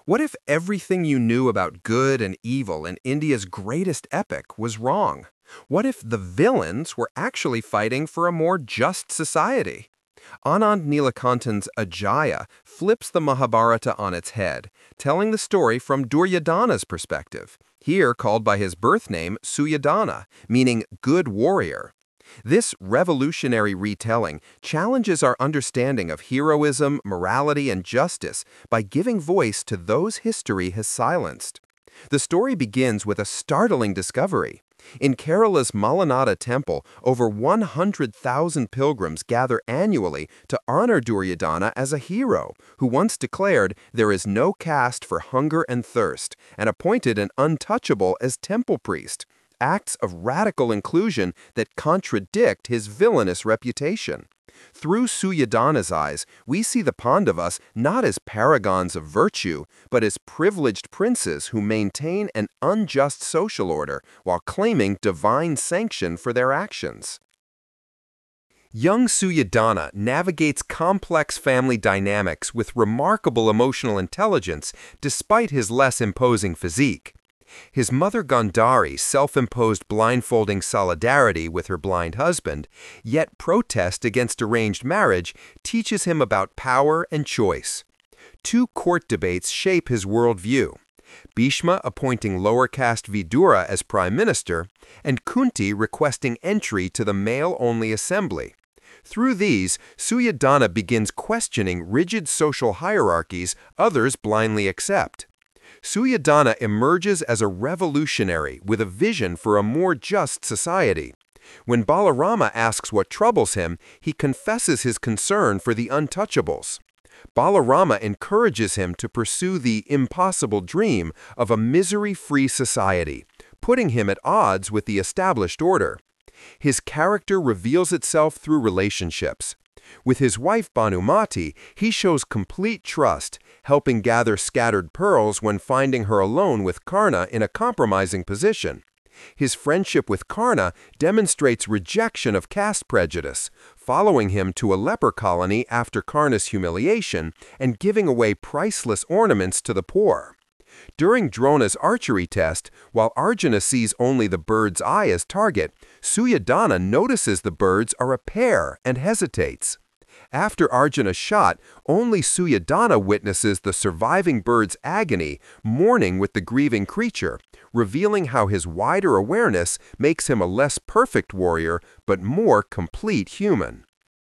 What if everything you knew about good and evil in India's greatest epic was wrong? What if the villains were actually fighting for a more just society? Anand Neelakantan's Ajaya flips the Mahabharata on its head, telling the story from Duryodhana's perspective, here called by his birth name Suyodhana, meaning good warrior. This revolutionary retelling challenges our understanding of heroism, morality, and justice by giving voice to those history has silenced. The story begins with a startling discovery. In Kerala's Malanada temple, over 100,000 pilgrims gather annually to honor Duryodhana as a hero, who once declared there is no caste for hunger and thirst, and appointed an untouchable as temple priest. Acts of radical inclusion that contradict his villainous reputation. Through Suyodhana's eyes, we see the Pandavas not as paragons of virtue, but as privileged princes who maintain an unjust social order while claiming divine sanction for their actions. Young Suyodhana navigates complex family dynamics with remarkable emotional intelligence despite his less imposing physique. His mother Gandhari self-imposed blindfolding solidarity with her blind husband, yet protest against arranged marriage teaches him about power and choice. Two court debates shape his worldview. Bhishma appointing lower caste Vidura as prime minister, and Kunti requesting entry to the male-only assembly. Through these, Suyodhana begins questioning rigid social hierarchies others blindly accept. Suyodhana emerges as a revolutionary with a vision for a more just society. When Balarama asks what troubles him, he confesses his concern for the untouchables. Balarama encourages him to pursue the impossible dream of a misery-free society, putting him at odds with the established order. His character reveals itself through relationships. With his wife Bhanumati, he shows complete trust, helping gather scattered pearls when finding her alone with Karna in a compromising position. His friendship with Karna demonstrates rejection of caste prejudice, following him to a leper colony after Karna's humiliation and giving away priceless ornaments to the poor. During Drona's archery test, while Arjuna sees only the bird's eye as target, Suyodhana notices the birds are a pair and hesitates. After Arjuna's shot, only Suyodhana witnesses the surviving bird's agony, mourning with the grieving creature, revealing how his wider awareness makes him a less perfect warrior, but more complete human.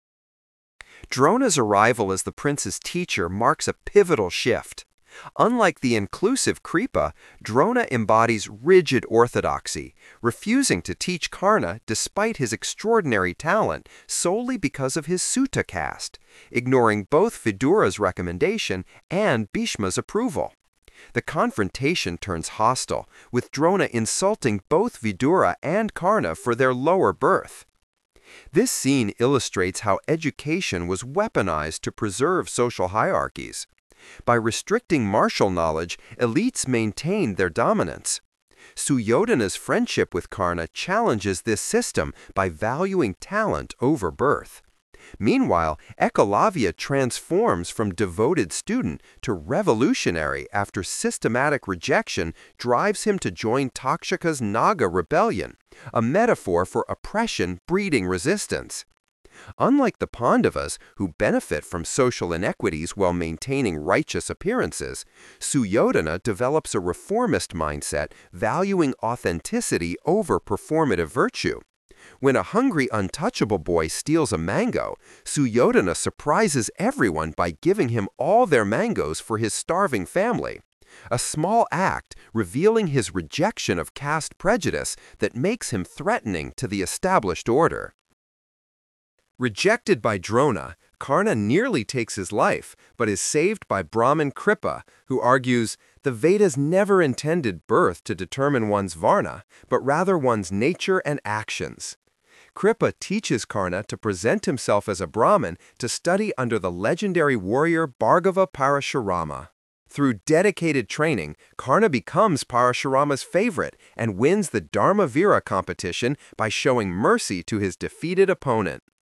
Drona's arrival as the prince's teacher marks a pivotal shift. Unlike the inclusive Kripa, Drona embodies rigid orthodoxy, refusing to teach Karna despite his extraordinary talent solely because of his Suta caste, ignoring both Vidura's recommendation and Bhishma's approval. The confrontation turns hostile, with Drona insulting both Vidura and Karna for their lower birth. This scene illustrates how education was weaponized to preserve social hierarchies. By restricting martial knowledge, elites maintained their dominance. Suyodhana's friendship with Karna challenges this system by valuing talent over birth. Meanwhile, Ekalavya transforms from devoted student to revolutionary after systematic rejection drives him to join Takshaka's Naga rebellion, a metaphor for oppression breeding resistance. Unlike the Pandavas, who benefit from social inequities while maintaining righteous appearances, Suyodhana develops a reformist mindset valuing authenticity over performative virtue. When a hungry, untouchable boy steals a mango, Suyodhana surprises everyone by giving him all their mangoes for his starving family. A small act revealing his rejection of caste prejudice that makes him threatening to the established order. Rejected by Drona, Karna nearly takes his life, but is saved by Brahmin Kripa, who argues, the Vedas never intended birth to determine one's varna, but rather one's nature and actions. Kripa teaches Karna to present himself as a Brahmin to study under the legendary warrior Bhargava Parashurama. Through dedicated training, Karna becomes Parashurama's favorite and wins the Dharmavira competition by showing mercy to his defeated opponent.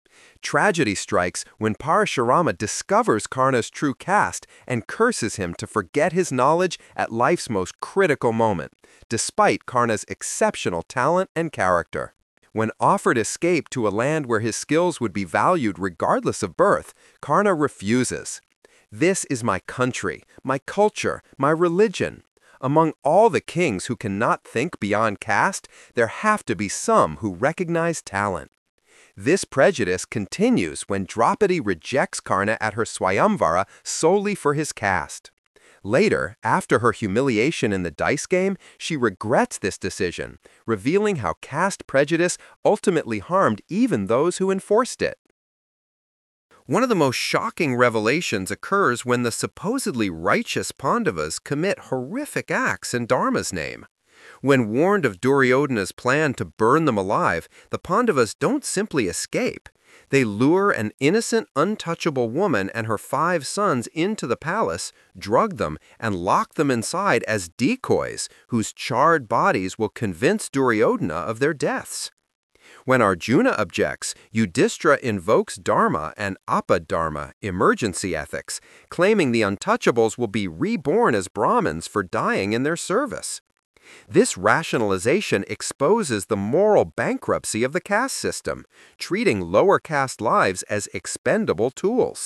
Tragedy strikes when Parashurama discovers Karna's true caste and curses him to forget his knowledge at life's most critical moment, despite Karna's exceptional talent and character. When offered escape to a land where his skills would be valued regardless of birth, Karna refuses. "This is my country, my culture, my religion. Among all the kings who cannot think beyond caste, there have to be some who recognize talent." This prejudice continues when Draupadi rejects Karna at her Swayamvara solely for his caste. Later, after her humiliation in the dice game, she regrets this decision, revealing how caste prejudice ultimately harmed even those who enforced it. One of the most shocking revelations occurs when the supposedly righteous Pandavas commit horrific acts in Dharma's name. When warned of Duryodhana's plan to burn them alive, the Pandavas don't simply escape. They lure an innocent, untouchable woman and her 5 sons into the palace, drug them, and lock them inside as decoys whose charred bodies will convince Duryodhana of their deaths. When Arjuna objects, Yudhishthira invokes Dharma and Apadharma, emergency ethics, claiming the untouchables will be reborn as Brahmins for dying in their service. This rationalization exposes the moral bankruptcy of the caste system, treating lower caste lives as expendable tools.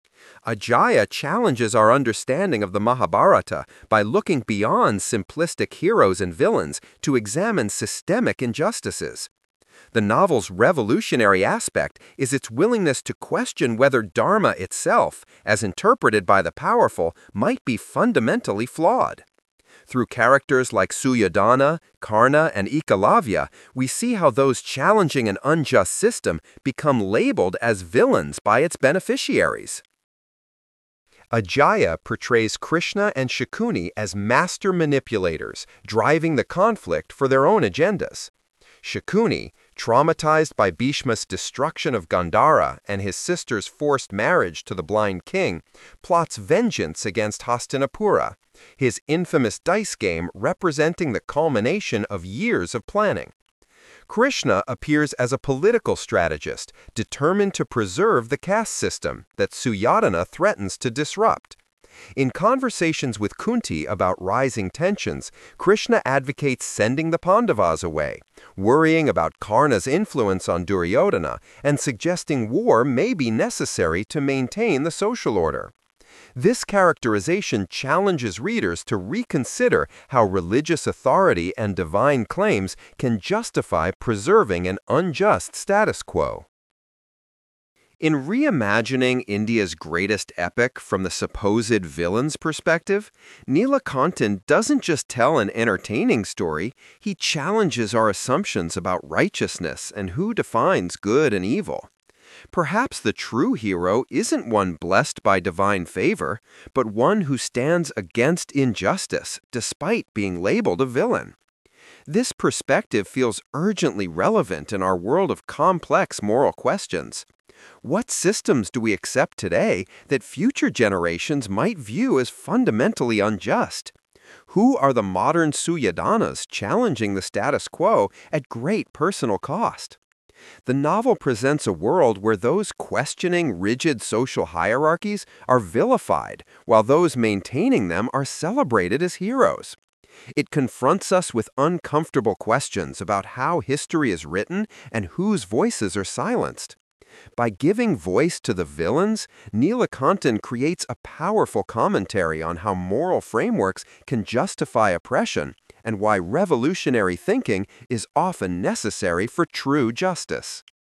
Ajaya challenges our understanding of the Mahabharata by looking beyond simplistic heroes and villains to examine systemic injustices. The novel's revolutionary aspect is its willingness to question whether Dharma itself, as interpreted by the powerful, might be fundamentally flawed. Through characters like Suryodhana, Karna, and Ekalavya, we see how those challenging an unjust system become labeled as villains by its beneficiaries. Ajaya portrays Krishna and Shakuni as master manipulators, driving the conflict for their own agendas. Shakuni, traumatized by Bhishma's destruction of Gandhara and his sister's forced marriage to the blind king, plots vengeance against Hastinapura, his infamous dice game representing the culmination of years of planning. Krishna appears as a political strategist, determined to preserve the caste system that Suryodhana threatens to disrupt. In conversations with Kunti about rising tensions, Krishna advocates sending the Pandavas away, worrying about Karna's influence on Duryodhana, and suggesting war may be necessary to maintain the social order. This characterization challenges readers to reconsider how religious authority and divine claims can justify preserving an unjust status quo. In reimagining India's greatest epic from the supposed villain's perspective, Neelakantan doesn't just tell an entertaining story, he challenges our assumptions about righteousness and who defines good and evil. Perhaps the true hero isn't one blessed by divine favor, but one who stands against injustice despite being labeled a villain. This perspective feels urgently relevant in our world of complex moral questions. What systems do we accept today that future generations might view as fundamentally unjust? Who are the modern Suryodhanas challenging the status quo at great personal cost? The novel presents a world where those questioning rigid social hierarchies are vilified, while those maintaining them are celebrated as heroes. It confronts us with uncomfortable questions about how history is written and whose voices are silenced. By giving voice to the villains, Neelakantan creates a powerful commentary on how moral frameworks can justify oppression and why revolutionary thinking is often necessary for true justice.